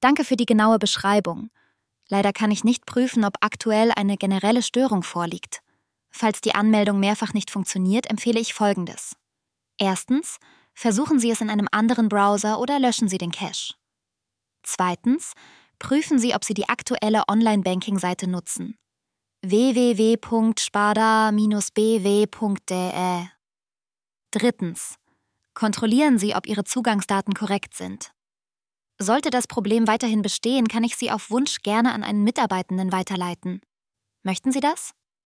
Danke für die genaue Beschreibung. Leider kann ich nicht prüfen, ob aktuell eine generelle Störung vorliegt. Falls die Anmeldung mehrfach nicht funktioniert, empfehle ich Folgendes. Erstens, versuchen Sie es in einem anderen Browser oder löschen Sie den Cache. Zweitens, prüfen Sie, ob Sie die aktuelle Online-Banking-Seite nutzen. www.sparda-bw.de. Drittens, kontrollieren Sie, ob Ihre Zugangsdaten korrekt sind. Sollte das Problem weiterhin bestehen, kann ich Sie auf Wunsch gerne an einen Mitarbeitenden weiterleiten. Möchten Sie das?